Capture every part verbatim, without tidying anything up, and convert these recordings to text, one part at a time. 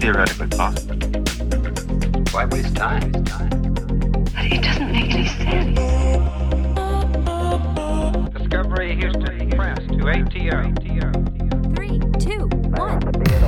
theoretically possible. Why waste time? Waste time? But it doesn't make any sense. Discovery Houston, press to A T O. Three, two, one.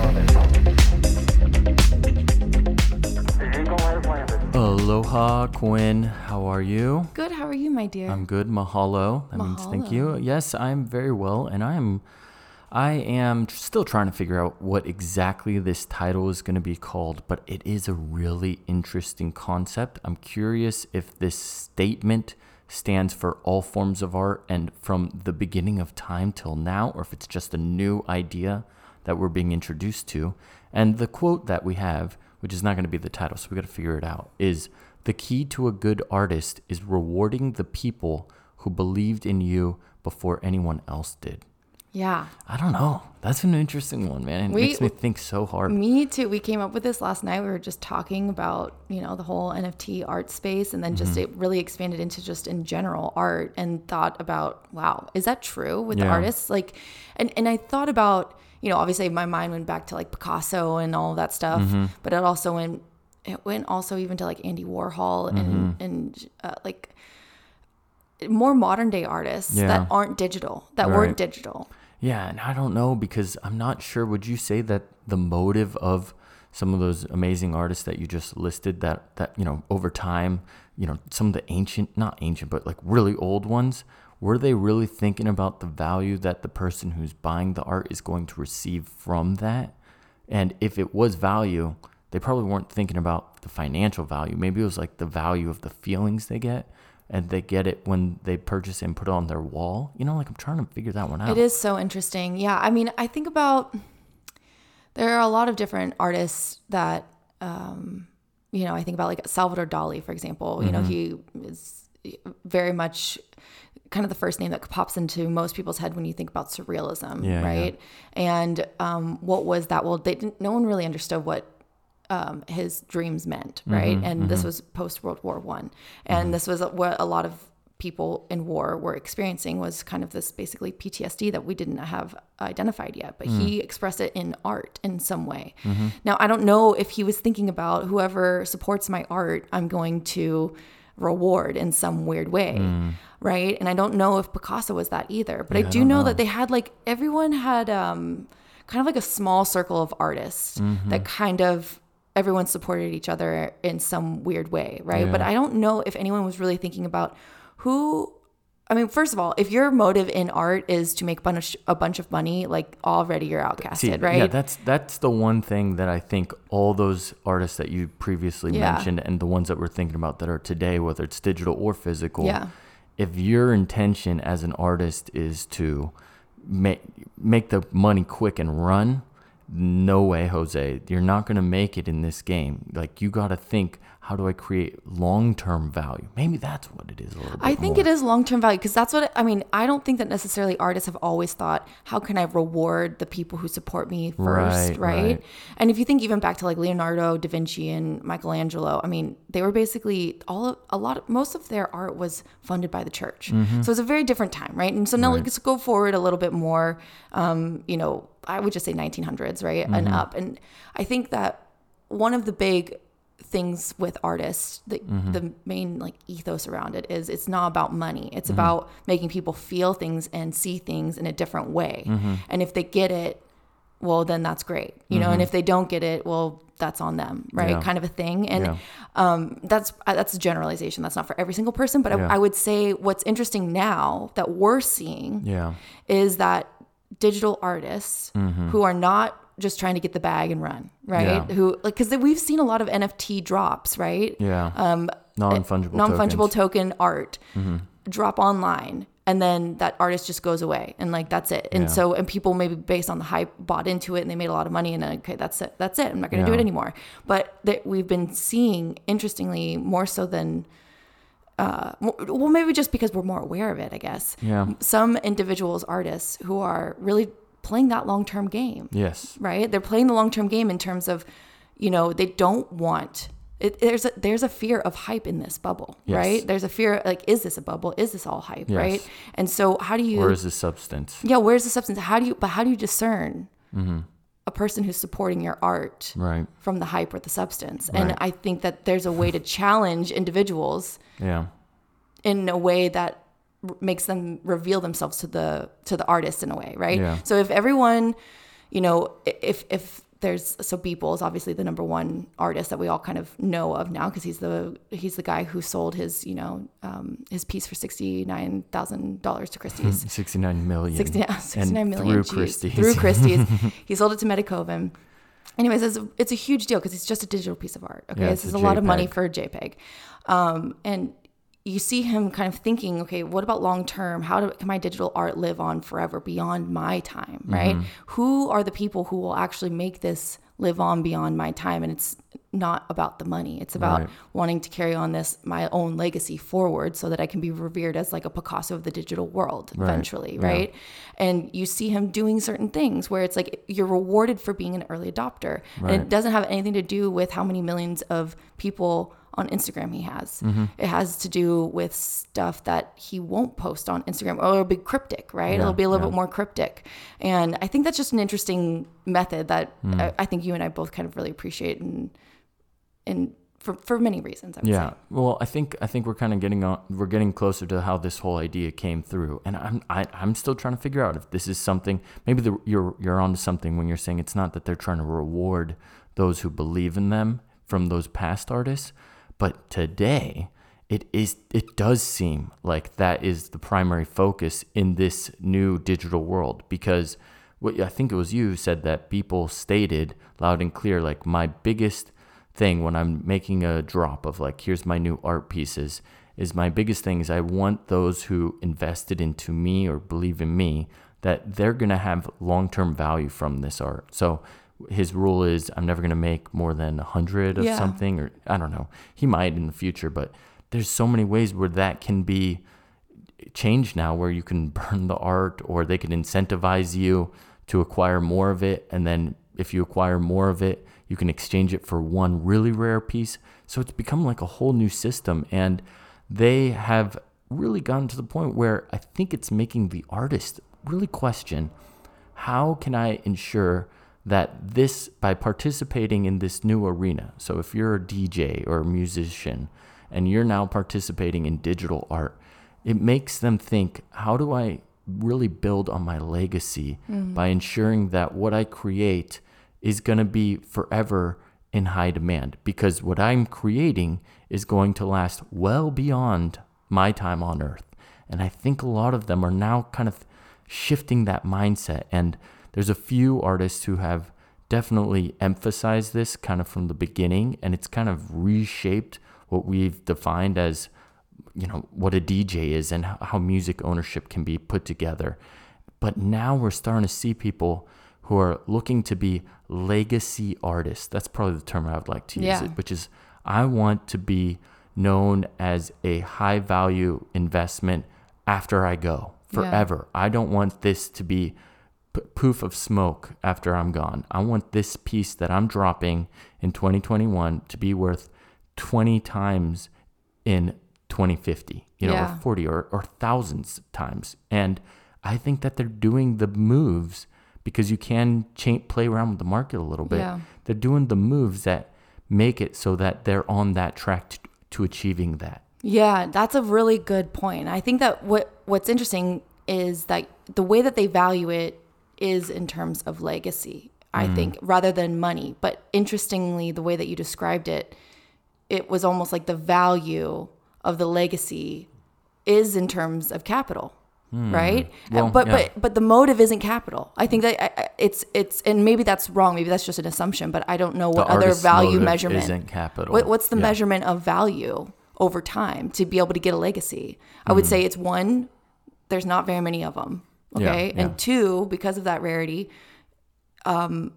Aloha, Quinn. How are you? Good. How are you, my dear? I'm good. Mahalo. That means thank you. Mahalo. Yes, I'm very well, and I am. I am still trying to figure out what exactly this title is going to be called, but it is a really interesting concept. I'm curious if this statement stands for all forms of art and from the beginning of time till now, or if it's just a new idea that we're being introduced to. And the quote that we have, which is not going to be the title, so we got to figure it out, is the key to a good artist is rewarding the people who believed in you before anyone else did. Yeah. I don't know. That's an interesting one, man. It We- makes me think so hard. Me too. We came up with this last night. We were just talking about, you know, the whole N F T art space, and then just Mm-hmm. it really expanded into just in general art, and thought about, wow, is that true with the Yeah. artists? Like, and, and I thought about, you know, obviously my mind went back to like Picasso and all of that stuff, Mm-hmm. but it also went, it went also even to like Andy Warhol and, Mm-hmm. and uh, like more modern day artists Yeah. that aren't digital, that Right. weren't digital. Yeah, and I don't know because I'm not sure. Would you say that the motive of some of those amazing artists that you just listed, that that you know over time, you know, some of the ancient, not ancient, but like really old ones, were they really thinking about the value that the person who's buying the art is going to receive from that? And if it was value, they probably weren't thinking about the financial value. Maybe it was like the value of the feelings they get. And they get it when they purchase it and put it on their wall. You know, like I'm trying to figure that one out. It is so interesting. Yeah. I mean, I think about, there are a lot of different artists that, um, you know, I think about like Salvador Dali, for example. You know, he is very much kind of the first name that pops into most people's head when you think about surrealism, Yeah, right? And um, what was that? Well, they didn't, no one really understood what um, his dreams meant, right? Mm-hmm, and this was post World War One, and Mm-hmm. this was what a lot of people in war were experiencing, was kind of this basically P T S D that we didn't have identified yet, but Mm. he expressed it in art in some way. Mm-hmm. Now, I don't know if he was thinking about whoever supports my art, I'm going to reward in some weird way. Right. And I don't know if Picasso was that either, but Mm. Yeah, I I do don't know, know. that they had like, everyone had um, kind of like a small circle of artists Mm-hmm. that kind of, everyone supported each other in some weird way. Right. Yeah. But I don't know if anyone was really thinking about who, I mean, first of all, if your motive in art is to make bunch, a bunch of money, like already you're outcasted, See, right? Yeah, that's that's the one thing that I think all those artists that you previously Yeah. mentioned and the ones that we're thinking about that are today, whether it's digital or physical, Yeah. if your intention as an artist is to make make the money quick and run, no way, Jose. You're not going to make it in this game. Like, you got to think, how do I create long-term value? Maybe that's what it is a little bit I think more. it is long-term value, because that's what, I mean, I don't think that necessarily artists have always thought, how can I reward the people who support me first, Right, right? right. And if you think even back to like Leonardo da Vinci and Michelangelo, I mean, they were basically all of, a lot of, most of their art was funded by the church. So it's a very different time, right? And so now Mm-hmm. Right. let's go forward a little bit more, um, you know, I would just say nineteen hundreds, right? Mm-hmm. And up. And I think that one of the big things with artists, the, Mm-hmm. the main like ethos around it is, it's not about money. It's Mm-hmm. about making people feel things and see things in a different way. Mm-hmm. And if they get it, well, then that's great, you know. And if they don't get it, well, that's on them, right? Yeah. Kind of a thing. And Yeah. um, that's uh, that's a generalization. That's not for every single person. But Yeah. I, I would say what's interesting now that we're seeing Yeah. is that digital artists who are not just trying to get the bag and run, right? Mm-hmm. Yeah. Who, like, because we've seen a lot of N F T drops, right? Yeah. Um, non-fungible Non-fungible tokens. token art drop online, and then that artist just goes away, and like that's it. And Yeah. so, and people maybe based on the hype bought into it, and they made a lot of money, and then, okay, that's it, that's it. I'm not going to do Yeah. it anymore. But that we've been seeing, interestingly, more so than. Uh, well, maybe just because we're more aware of it, I guess. Yeah. Some individuals, artists who are really playing that long-term game, Yes. right? They're playing the long-term game in terms of, you know, they don't want it. There's a, there's a fear of hype in this bubble, Yes. right? There's a fear, like, is this a bubble? Is this all hype, Yes. right? And so how do you, Where is the substance? yeah, where's the substance? How do you, but how do you discern a person who's supporting your art Right. from the hype or the substance. And Right. I think that there's a way to challenge individuals Yeah. in a way that r- makes them reveal themselves to the to the artist in a way, right? Yeah. So if everyone, you know, i- if if there's so Beeple is obviously the number one artist that we all kind of know of now because he's the he's the guy who sold his you know um, his piece for sixty nine thousand dollars to Christie's. sixty-nine million. sixty, sixty-nine and million through geez. Christie's. Through Christie's. He sold it to Medicoven. Anyways, it's a, it's a huge deal because it's just a digital piece of art. Okay, Yeah, this it's is a a lot of money JPEG. for a JPEG. Um, and you see him kind of thinking, okay, what about long term? How do, can my digital art live on forever beyond my time, right? Mm-hmm. Who are the people who will actually make this live on beyond my time? And it's not about the money. It's about Right. wanting to carry on this, my own legacy forward so that I can be revered as like a Picasso of the digital world Right. eventually, Yeah. right? And you see him doing certain things where it's like you're rewarded for being an early adopter. Right. And it doesn't have anything to do with how many millions of people on Instagram he has. Mm-hmm. It has to do with stuff that he won't post on Instagram, or it'll be cryptic, right? Yeah, It'll be a little yeah. bit more cryptic. And I think that's just an interesting method that Mm. I, I think you and I both kind of really appreciate and and for, for many reasons, I would Yeah. say. Well, I think I think we're kind of getting on. We're getting closer to how this whole idea came through, and I'm I, I'm still trying to figure out if this is something. Maybe the, you're you're onto something when you're saying it's not that they're trying to reward those who believe in them from those past artists, but today it is. It does seem like that is the primary focus in this new digital world because what I think it was you said that people stated loud and clear, like my biggest thing when I'm making a drop of like, here's my new art pieces, is my biggest thing is I want those who invested into me or believe in me that they're going to have long-term value from this art. So his rule is I'm never going to make more than a hundred of Yeah. something, or I don't know. He might in the future, but there's so many ways where that can be changed now, where you can burn the art or they can incentivize you to acquire more of it. And then if you acquire more of it, you can exchange it for one really rare piece. So it's become like a whole new system. And they have really gotten to the point where I think it's making the artist really question, how can I ensure that this, by participating in this new arena, so if you're a D J or a musician and you're now participating in digital art, it makes them think, how do I really build on my legacy mm. by ensuring that what I create is going to be forever in high demand, because what I'm creating is going to last well beyond my time on earth. And I think a lot of them are now kind of shifting that mindset. And there's a few artists who have definitely emphasized this kind of from the beginning, and it's kind of reshaped what we've defined as, you know, what a D J is and how music ownership can be put together. But now we're starting to see people who are looking to be legacy artists. That's probably the term I would like to use Yeah. it, which is I want to be known as a high value investment after I go forever. Yeah. I don't want this to be p- poof of smoke after I'm gone. I want this piece that I'm dropping in twenty twenty-one to be worth twenty times in twenty fifty, you know, Yeah. or forty or, or thousands times. And I think that they're doing the moves because you can cha- play around with the market a little bit. Yeah. They're doing the moves that make it so that they're on that track to, to achieving that. Yeah, that's a really good point. I think that what what's interesting is that the way that they value it is in terms of legacy, I mm. think, rather than money. But interestingly, the way that you described it, it was almost like the value of the legacy is in terms of capital. Hmm. Right. Well, but, yeah. but, but the motive isn't capital. I think that I, it's, it's, and maybe that's wrong. Maybe that's just an assumption, but I don't know what the other value motive measurement isn't capital. What, what's the yeah. measurement of value over time to be able to get a legacy? I would mm. say it's one, there's not very many of them. Okay. Yeah, yeah. And two, because of that rarity, um,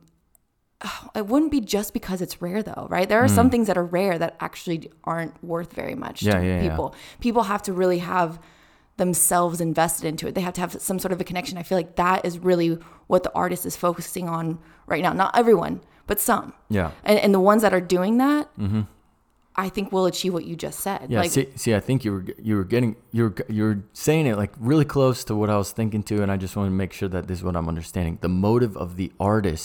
it wouldn't be just because it's rare though, right? There are mm. some things that are rare that actually aren't worth very much yeah, to yeah, people. Yeah. People have to really have themselves invested into it. They have to have some sort of a connection. I feel like that is really what the artist is focusing on right now. Not everyone, but some. Yeah. And and the ones that are doing that, mm-hmm. I think will achieve what you just said. Yeah. Like, see, see, I think you were you were getting you were you were saying it like really close to what I was thinking too, and I just want to make sure that this is what I'm understanding. The motive of the artist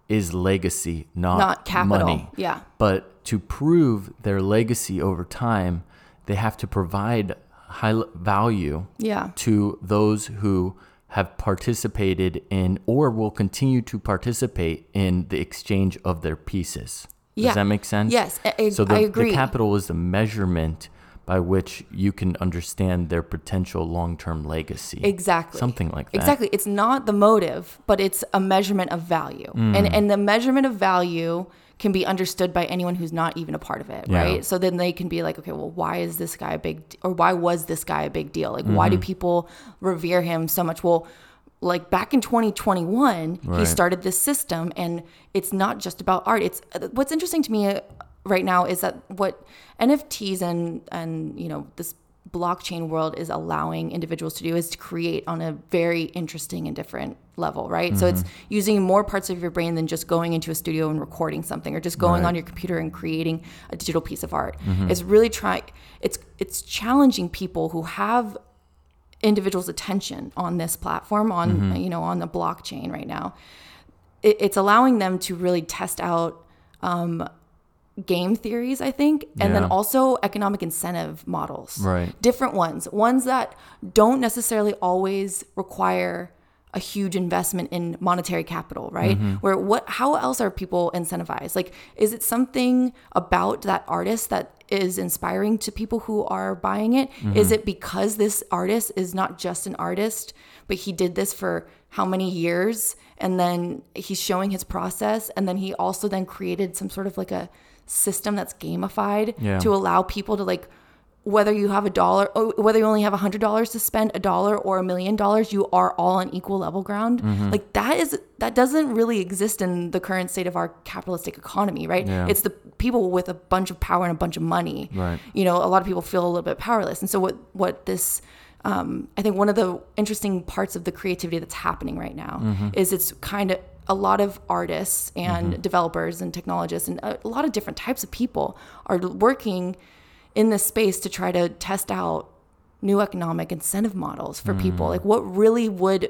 is legacy, not, Not capital. money. Yeah. But to prove their legacy over time, they have to provide high l- value Yeah. to those who have participated in or will continue to participate in the exchange of their pieces. Does Yeah. that make sense? Yes, I- I- so the, I agree. the capital is the measurement by which you can understand their potential long-term legacy. Exactly. Something like that. Exactly. It's not the motive, but it's a measurement of value. Mm. And and the measurement of value can be understood by anyone who's not even a part of it, Yeah. right? So then they can be like, okay, well, why is this guy a big d- or why was this guy a big deal? Like why Mm-hmm. do people revere him so much? Well, like back in twenty twenty-one, he Right. started this system, and it's not just about art. It's what's interesting to me uh, right now is that what N F Ts and and you know this blockchain world is allowing individuals to do is to create on a very interesting and different level, right? Mm-hmm. So it's using more parts of your brain than just going into a studio and recording something, or just going Right. on your computer and creating a digital piece of art. Mm-hmm. It's really trying. It's it's challenging people who have individuals' attention on this platform, on Mm-hmm. you know on the blockchain right now. It, it's allowing them to really test out um, game theories, I think, and then Yeah. also economic incentive models. Right. Different ones, ones that don't necessarily always require a huge investment in monetary capital, right? Mm-hmm. Where what how else are people incentivized? Like, is it something about that artist that is inspiring to people who are buying it? Mm-hmm. Is it because this artist is not just an artist, but he did this for how many years, and then he's showing his process, and then he also then created some sort of like a system that's gamified Yeah. to allow people to, like, whether you have a dollar, or whether you only have a hundred dollars to spend, a dollar or a million dollars, you are all on equal level ground. Mm-hmm. Like that is, that doesn't really exist in the current state of our capitalistic economy, right? Yeah. It's the people with a bunch of power and a bunch of money. Right. You know, a lot of people feel a little bit powerless. And so what, what this, um, I think one of the interesting parts of the creativity that's happening right now Mm-hmm. is it's kind of a lot of artists and developers and technologists and a, a lot of different types of people are working in this space to try to test out new economic incentive models for people. Like what really would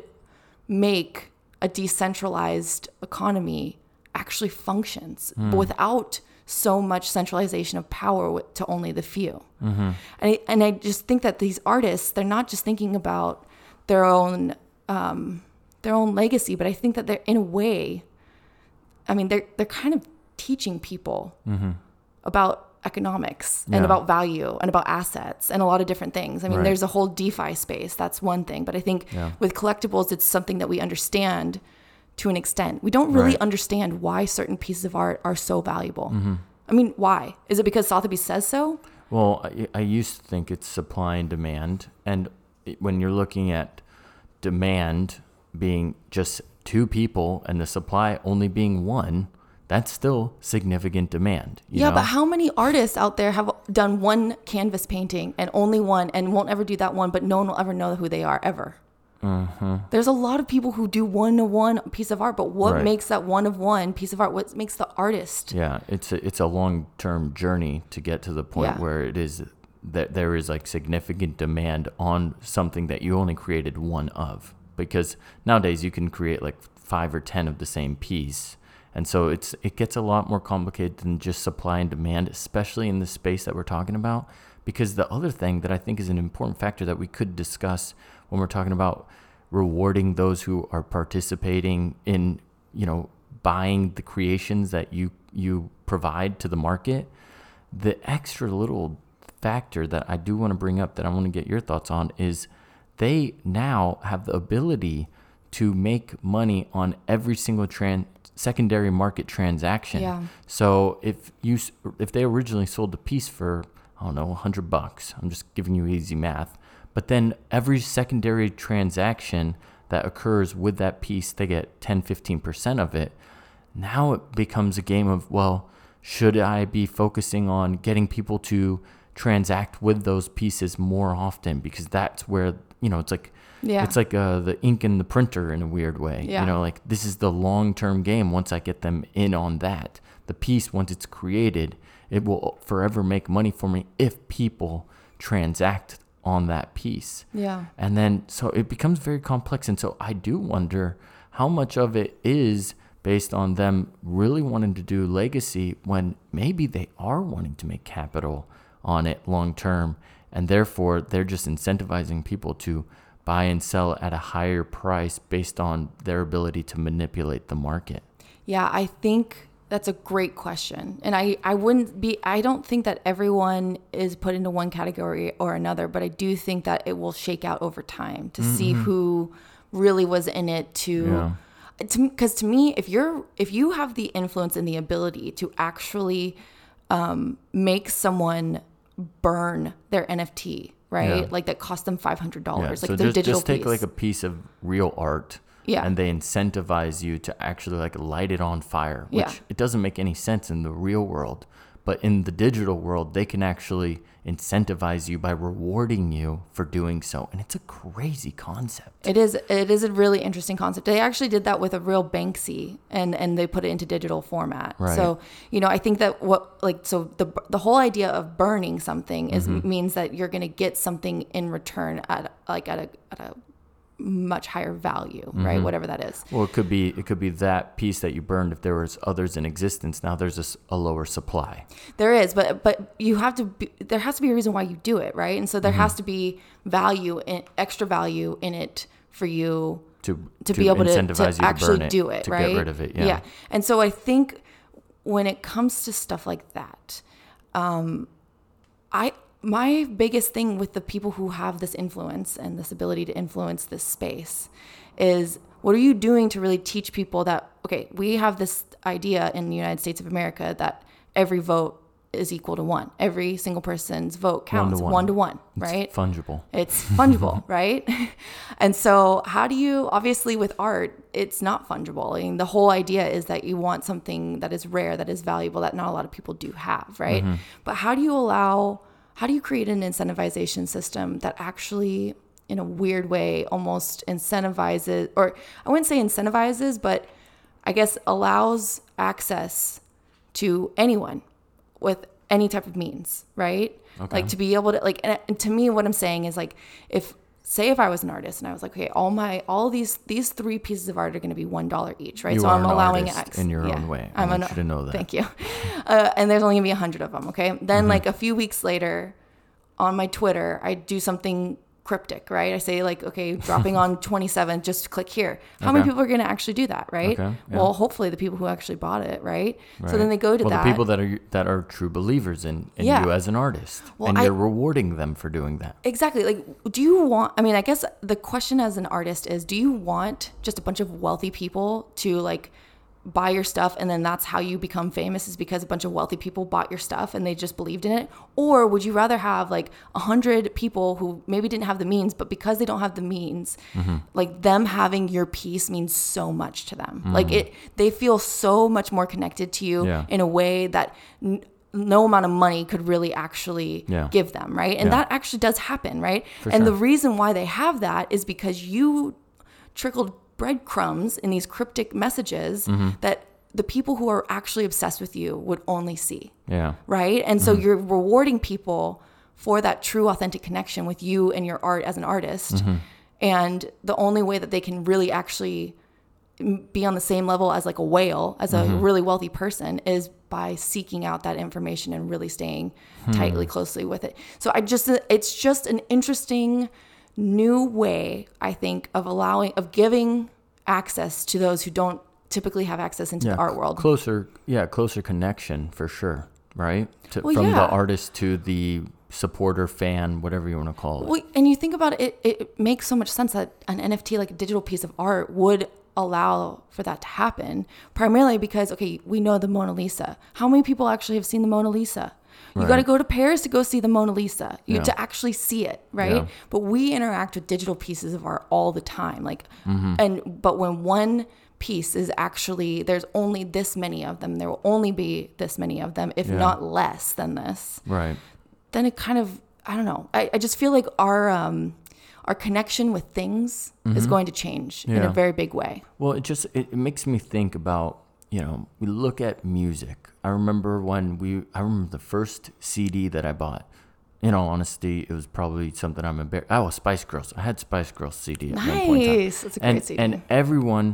make a decentralized economy actually functions but without so much centralization of power wi- to only the few. And, I, and I just think that these artists, they're not just thinking about their own um, their own legacy, but I think that they're, in a way, I mean, they're they're kind of teaching people about economics and Yeah. about value and about assets and a lot of different things. I mean, Right. there's a whole DeFi space. That's one thing. But I think Yeah. with collectibles, it's something that we understand to an extent. We don't really Right. understand why certain pieces of art are so valuable. Mm-hmm. I mean, why? Is it because Sotheby's says so? Well, I, I used to think it's supply and demand. And it- when you're looking at demand being just two people and the supply only being one, that's still significant demand. you Yeah, know? but how many artists out there have done one canvas painting and only one and won't ever do that one, but no one will ever know who they are ever? Mm-hmm. There's a lot of people who do one of one piece of art, but what Right. makes that one of one piece of art? What makes the artist? Yeah, it's a, it's a long-term journey to get to the point Yeah. where it is that there is like significant demand on something that you only created one of. Because nowadays you can create like five or ten of the same piece. And so it's it gets a lot more complicated than just supply and demand, especially in the space that we're talking about. Because the other thing that I think is an important factor that we could discuss when we're talking about rewarding those who are participating in, you know, buying the creations that you you provide to the market, the extra little factor that I do want to bring up that I want to get your thoughts on is they now have the ability to make money on every single tran- secondary market transaction. Yeah. So if you s- if they originally sold a piece for, I don't know, a hundred bucks, I'm just giving you easy math, but then every secondary transaction that occurs with that piece, they get ten, fifteen percent of it. Now it becomes a game of, well, should I be focusing on getting people to transact with those pieces more often? Because that's where, you know, it's like, Yeah. it's like uh, the ink in the printer in a weird way. Yeah. You know, like this is the long-term game. Once I get them in on that, the piece, once it's created, it will forever make money for me if people transact on that piece. Yeah. And then, so it becomes very complex. And so I do wonder how much of it is based on them really wanting to do legacy when maybe they are wanting to make capital on it long term, and therefore they're just incentivizing people to buy and sell at a higher price based on their ability to manipulate the market? Yeah, I think that's a great question. And I, I wouldn't be, I don't think that everyone is put into one category or another, but I do think that it will shake out over time to mm-hmm. see who really was in it to, yeah. Because to, to me, if you're if you have the influence and the ability to actually um, make someone burn their N F T, right? Yeah. Like that cost them five hundred dollars, yeah. like so their just, digital just take piece. like a piece of real art, yeah. and they incentivize you to actually like light it on fire, which yeah. it doesn't make any sense in the real world. But in the digital world, they can actually incentivize you by rewarding you for doing so. And it's a crazy concept. It is. It is a really interesting concept. They actually did that with a real Banksy, and, and they put it into digital format. Right. So, you know, I think that what, like, so the the whole idea of burning something is mm-hmm. means that you're going to get something in return at like at a at a much higher value, mm-hmm. right? Whatever that is. Well, it could be it could be that piece that you burned. If there was others in existence, now there's a, a lower supply. There is, but but you have to be, there has to be a reason why you do it, right? And so there mm-hmm. has to be value in extra value in it for you to to, to be able to, incentivize to you to actually burn it, do it, to right? get rid of it. Yeah. yeah. And so I think when it comes to stuff like that, um, I. My biggest thing with the people who have this influence and this ability to influence this space is, what are you doing to really teach people that, okay, we have this idea in the United States of America that every vote is equal to one. Every single person's vote counts one to one, one to one, it's right? Fungible. It's fungible, right? And so how do you, obviously with art, it's not fungible. I mean, the whole idea is that you want something that is rare, that is valuable, that not a lot of people do have, right? Mm-hmm. But how do you allow... How do you create an incentivization system that actually, in a weird way, almost incentivizes, or I wouldn't say incentivizes, but I guess allows access to anyone with any type of means, right? Okay. Like to be able to, like, and to me, what I'm saying is like, if, say if I was an artist and I was like, okay, all my, all these, these three pieces of art are going to be one dollar each, right? You so are I'm an allowing artist X in your yeah, own way. I I'm want an, you to know that. Thank you. Uh, and there's only gonna be a hundred of them. Okay. Then mm-hmm. like a few weeks later on my Twitter, I do something cryptic, right? I say like, okay, dropping on twenty-seventh, just click here. How okay. many people are going to actually do that, right? Okay, yeah. Well, hopefully the people who actually bought it, right? right. So then they go to well, that. Well, the people that are that are true believers in, in yeah. you as an artist, well, and you're I, rewarding them for doing that. Exactly. Like, do you want, I mean, I guess the question as an artist is, do you want just a bunch of wealthy people to like buy your stuff and then that's how you become famous, is because a bunch of wealthy people bought your stuff and they just believed in it? Or would you rather have like a hundred people who maybe didn't have the means, but because they don't have the means, mm-hmm. like them having your piece means so much to them. Mm-hmm. Like it, they feel so much more connected to you yeah. in a way that n- no amount of money could really actually yeah. give them, right? And yeah. that actually does happen, right? For and sure. the reason why they have that is because you trickled breadcrumbs in these cryptic messages mm-hmm. that the people who are actually obsessed with you would only see. Yeah. Right? And mm-hmm. so you're rewarding people for that true authentic connection with you and your art as an artist. Mm-hmm. And the only way that they can really actually be on the same level as like a whale, as mm-hmm. a really wealthy person, is by seeking out that information and really staying hmm. tightly, closely with it. So I just, it's just an interesting new way, I think, of allowing, of giving access to those who don't typically have access into yeah, the art world. Closer, yeah, closer connection for sure, right? To, well, from yeah. the artist to the supporter, fan, whatever you want to call it. Well, and you think about it, it, it makes so much sense that an N F T, like a digital piece of art, would allow for that to happen, primarily because, okay, we know the Mona Lisa. How many people actually have seen the Mona Lisa? You right. got to go to Paris to go see the Mona Lisa, you yeah. to actually see it, right? Yeah. But we interact with digital pieces of art all the time, like, mm-hmm. and but when one piece is actually, there's only this many of them, there will only be this many of them, if yeah. not less than this, right? Then it kind of, I don't know. I, I just feel like our um, our connection with things mm-hmm. is going to change yeah. in a very big way. Well, it just it, it makes me think about, you know, we look at music. I remember when we, I remember the first C D that I bought. In all honesty, it was probably something I'm embarrassed. Oh, Spice Girls. I had Spice Girls C D at nice. one point in time. That's a great and, C D. And everyone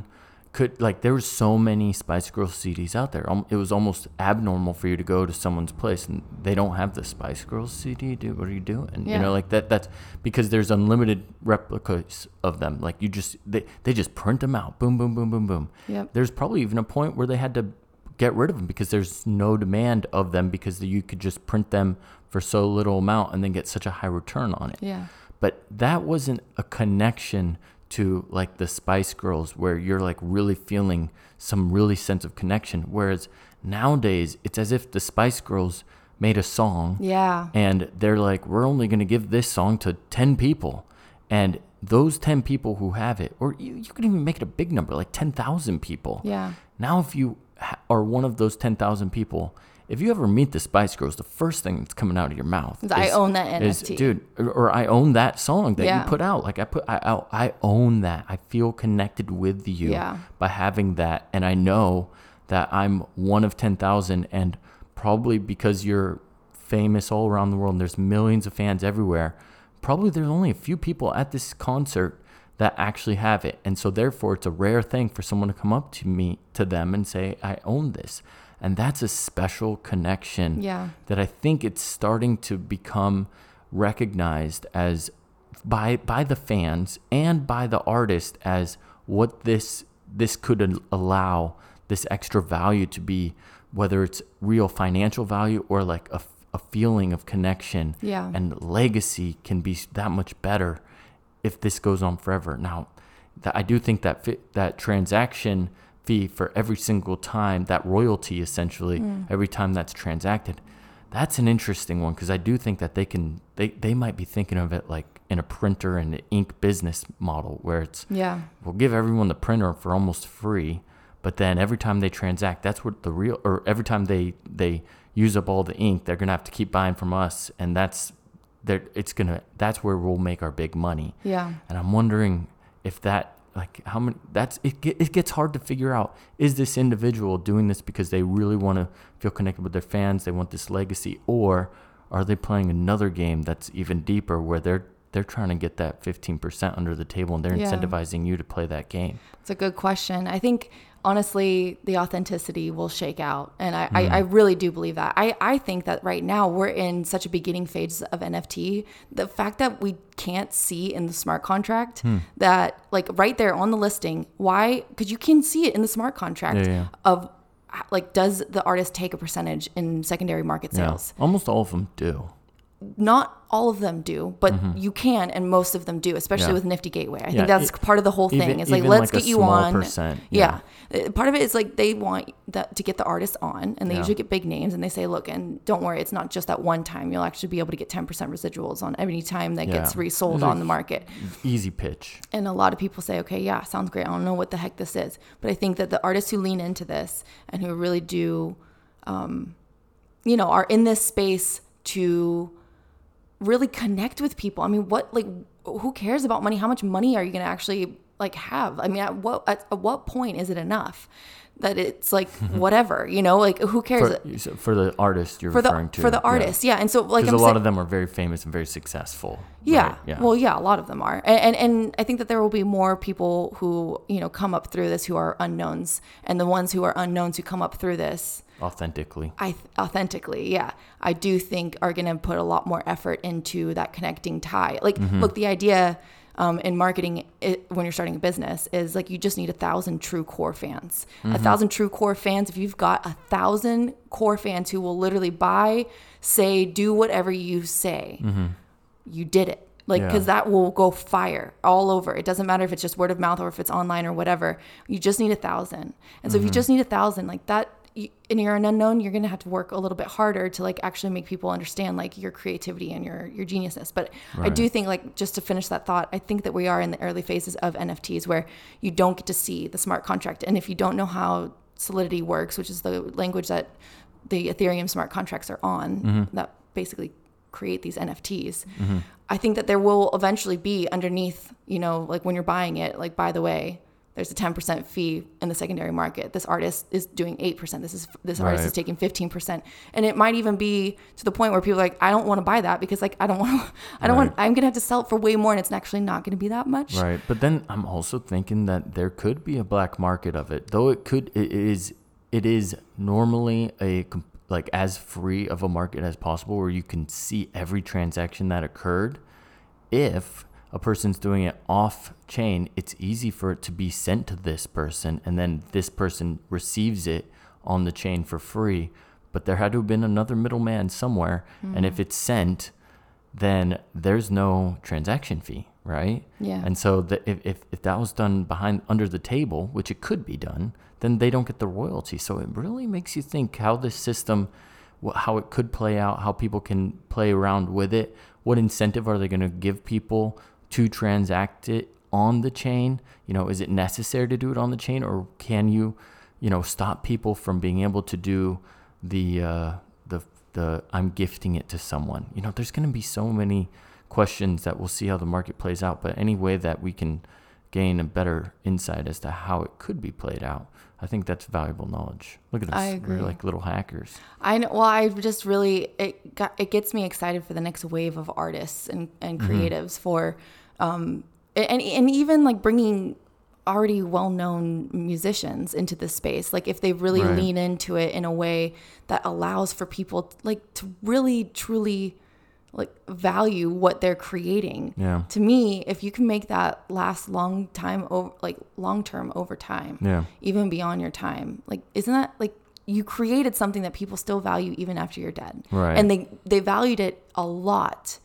could, like, there was so many Spice Girls C Ds out there. Um, it was almost abnormal for you to go to someone's place and they don't have the Spice Girls C D. Dude, what are you doing? Yeah. You know, like that. That's because there's unlimited replicas of them. Like you just, they, they just print them out. Boom, boom, boom, boom, boom. Yep. There's probably even a point where they had to get rid of them because there's no demand of them because you could just print them for so little amount and then get such a high return on it. Yeah. But that wasn't a connection to like the Spice Girls where you're like really feeling some really sense of connection. Whereas nowadays it's as if the Spice Girls made a song Yeah. and they're like, we're only going to give this song to ten people. And those ten people who have it, or you, you could even make it a big number, like ten thousand people. Yeah. Now, if you ha- are one of those ten thousand people, if you ever meet the Spice Girls, the first thing that's coming out of your mouth is, I own that N F is, T. dude, or, or I own that song that Yeah. you put out. Like I put, I, I, I own that. I feel connected with you Yeah. by having that, and I know that I'm one of ten thousand, and probably because you're famous all around the world, and there's millions of fans everywhere. Probably there's only a few people at this concert that actually have it, and so therefore it's a rare thing for someone to come up to me, to them, and say, "I own this." And that's a special connection Yeah. that I think it's starting to become recognized as by by the fans and by the artist as what this this could al- allow this extra value to be, whether it's real financial value or like a, a feeling of connection. Yeah. And legacy can be that much better if this goes on forever. Now, that I do think that fi- that transaction fee for every single time, that royalty essentially, Mm. every time that's transacted, that's an interesting one because I do think that they can, they, they might be thinking of it like in a printer and ink business model where it's, Yeah. we'll give everyone the printer for almost free, but then every time they transact, that's what the real, or every time they, they use up all the ink, they're going to have to keep buying from us. And that's, there, it's going to, that's where we'll make our big money. Yeah. And I'm wondering if that, like how many, that's, it, get, it gets hard to figure out, is this individual doing this because they really want to feel connected with their fans, they want this legacy, or are they playing another game that's even deeper where they're, they're trying to get that fifteen percent under the table and they're Yeah. incentivizing you to play that game? It's a good question. I think honestly, the authenticity will shake out. And I, mm. I, I really do believe that. I, I think that right now we're in such a beginning phase of N F T. The fact that we can't see in the smart contract hmm. that like right there on the listing, why? Because you can see it in the smart contract yeah, yeah. of like, does the artist take a percentage in secondary market sales? Yeah. Almost all of them do. Not all of them do, but mm-hmm. you can, and most of them do, especially yeah. with Nifty Gateway. I yeah, think that's it, part of the whole thing. Even, is like, let's like get you on. Percent, yeah. yeah. Part of it is like they want that to get the artist on, and they yeah. usually get big names, and they say, look, and don't worry, it's not just that one time. You'll actually be able to get ten percent residuals on any time that yeah. gets resold on the market. Easy pitch. And a lot of people say, okay, yeah, sounds great. I don't know what the heck this is. But I think that the artists who lean into this and who really do, um, you know, are in this space to really connect with people. I mean, what, like, who cares about money? How much money are you going to actually like have? I mean, at what, at, at what point is it enough that it's like, whatever, you know, like who cares? For, for the artist you're for referring the, to. For the artist. Yeah. yeah. And so like, because a lot saying, of them are very famous and very successful. Yeah. Right? yeah. Well, yeah, a lot of them are. And, and, and I think that there will be more people who, you know, come up through this who are unknowns, and the ones who are unknowns who come up through this authentically I authentically yeah I do think are going to put a lot more effort into that connecting tie. Like mm-hmm. look, the idea um, in marketing it, when you're starting a business is like you just need a thousand true core fans. Mm-hmm. A thousand true core fans. If you've got a thousand core fans who will literally buy, say, do whatever you say, mm-hmm. you did it. Like, because yeah. that will go fire all over. It doesn't matter if it's just word of mouth or if it's online or whatever. You just need a thousand. And so mm-hmm. if you just need a thousand, like that, and you're an unknown, you're going to have to work a little bit harder to like actually make people understand like your creativity and your, your geniusness. But right. I do think, like, just to finish that thought, I think that we are in the early phases of N F Ts where you don't get to see the smart contract. And if you don't know how Solidity works, which is the language that the Ethereum smart contracts are on, mm-hmm. that basically create these N F Ts, mm-hmm. I think that there will eventually be underneath, you know, like when you're buying it, like, by the way, there's a ten percent fee in the secondary market. This artist is doing eight percent. This is this artist Right. is taking fifteen percent. And it might even be to the point where people are like, I don't want to buy that because like I don't want to, I don't Right. want I'm going to have to sell it for way more and it's actually not going to be that much. Right. But then I'm also thinking that there could be a black market of it. Though it could it is it is normally a com- like as free of a market as possible where you can see every transaction that occurred. If a person's doing it off chain, it's easy for it to be sent to this person and then this person receives it on the chain for free. But there had to have been another middleman somewhere. Mm. And if it's sent, then there's no transaction fee, right? Yeah. And so the, if, if, if that was done behind under the table, which it could be done, then they don't get the royalty. So it really makes you think how this system, wh- how it could play out, how people can play around with it. What incentive are they going to give people to transact it on the chain? You know, is it necessary to do it on the chain, or can you, you know, stop people from being able to do the uh, the the I'm gifting it to someone? You know, there's going to be so many questions that we'll see how the market plays out. But any way that we can gain a better insight as to how it could be played out, I think that's valuable knowledge. Look at us, I agree. we're like little hackers. I know. Well, I just really it got it gets me excited for the next wave of artists and, and creatives mm-hmm. for, um, and and even like bringing already well-known musicians into this space. Like if they really Right. lean into it in a way that allows for people like to really truly like value what they're creating. Yeah. To me, if you can make that last long time over like long term over time, Yeah. even beyond your time, like isn't that like you created something that people still value even after you're dead? Right. And they they valued it a lot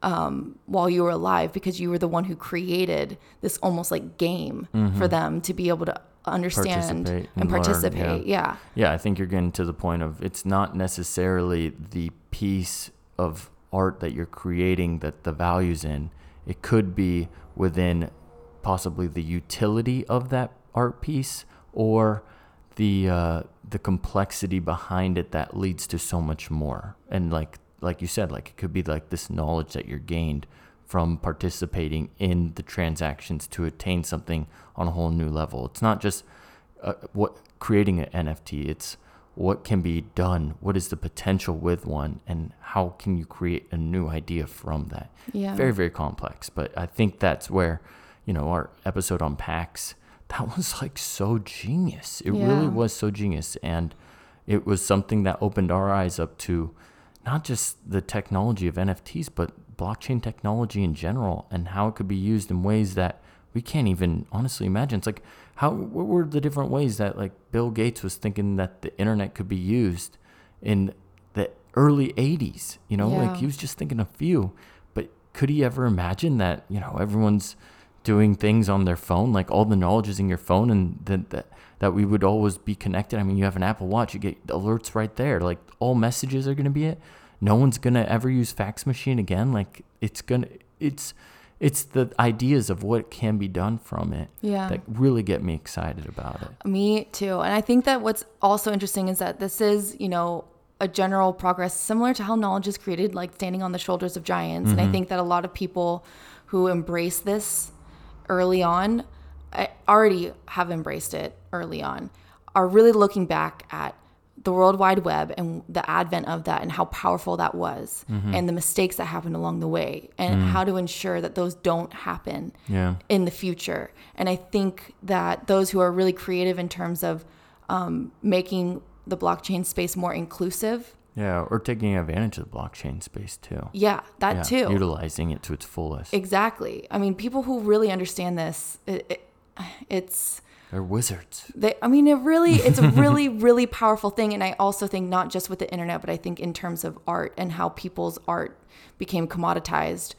um, while you were alive because you were the one who created this almost like game Mm-hmm. for them to be able to understand Participate and and learn, participate. yeah. Yeah. Yeah, I think you're getting to the point of it's not necessarily the piece of art that you're creating that the value's in. It could be within possibly the utility of that art piece or the uh, the complexity behind it that leads to so much more. And like like you said, like it could be like this knowledge that you're gained from participating in the transactions to attain something on a whole new level. It's not just uh, what creating an N F T. It's what can be done, what is the potential with one, and how can you create a new idea from that. Yeah. Very, very complex. But I think that's where, you know, our episode on PAX, that was like so genius. It Yeah. really was so genius. And it was something that opened our eyes up to not just the technology of N F Ts, but blockchain technology in general and how it could be used in ways that we can't even honestly imagine. It's like, how, what were the different ways that like Bill Gates was thinking that the internet could be used in the early eighties? You know, Yeah. like he was just thinking a few, but could he ever imagine that, you know, everyone's doing things on their phone, like all the knowledge is in your phone, and that, that, that we would always be connected? I mean, you have an Apple Watch, you get alerts right there. Like all messages are going to be it. No one's going to ever use fax machine again. Like it's going to, it's, it's the ideas of what can be done from it Yeah. that really get me excited about it. Me too. And I think that what's also interesting is that this is, you know, a general progress similar to how knowledge is created, like standing on the shoulders of giants. Mm-hmm. And I think that a lot of people who embrace this early on, I already have embraced it early on, are really looking back at the World Wide Web and the advent of that and how powerful that was Mm-hmm. and the mistakes that happened along the way and Mm. how to ensure that those don't happen Yeah. in the future. And I think that those who are really creative in terms of um, making the blockchain space more inclusive. Yeah. Or taking advantage of the blockchain space too. Yeah, that Yeah, too. utilizing it to its fullest. Exactly. I mean, people who really understand this, it, it, it's... They're wizards. They, I mean, it really, it's a really, really powerful thing. And I also think not just with the internet, but I think in terms of art and how people's art became commoditized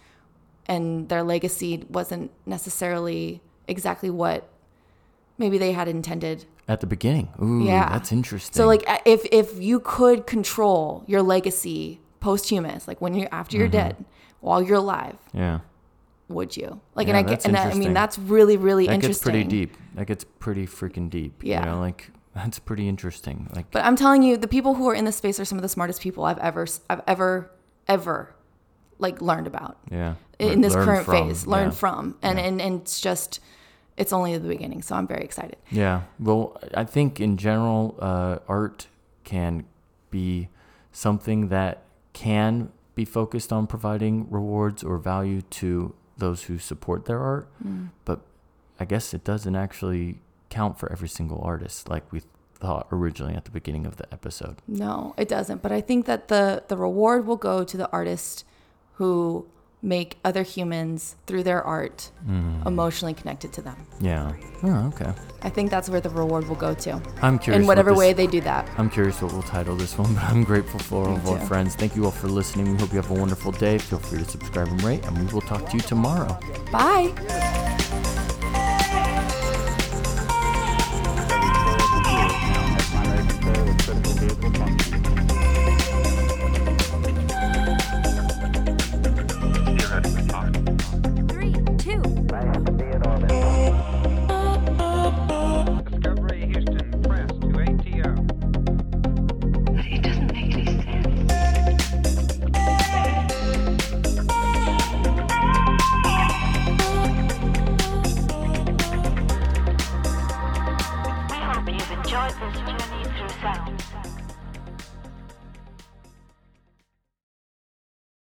and their legacy wasn't necessarily exactly what maybe they had intended. At the beginning. Ooh, Yeah. that's interesting. So like if, if you could control your legacy posthumous, like when you're, after you're Mm-hmm. dead, while you're alive, yeah. would you? Like, Yeah, and I that's get, and I, I mean, interesting. that's really, really That interesting. gets pretty deep. That gets pretty freaking deep. Yeah. You know, like that's pretty interesting. Like, But I'm telling you, the people who are in this space are some of the smartest people I've ever, I've ever, ever, like learned about yeah. in this Learn current from, phase. Learn yeah. from, and, Yeah. and and it's just, it's only the beginning. So I'm very excited. Yeah. Well, I think in general, uh, art can be something that can be focused on providing rewards or value to those who support their art. Mm. But I guess it doesn't actually count for every single artist like we thought originally at the beginning of the episode. No, it doesn't. But I think that the, the reward will go to the artists who make other humans, through their art, mm. emotionally connected to them. Yeah. Oh, okay. I think that's where the reward will go to. I'm curious. In whatever what this, way they do that. I'm curious what we'll title this one, but I'm grateful for all of our friends. Thank you all for listening. We hope you have a wonderful day. Feel free to subscribe and rate, and we will talk to you tomorrow. Bye. Enjoyed this journey through sound.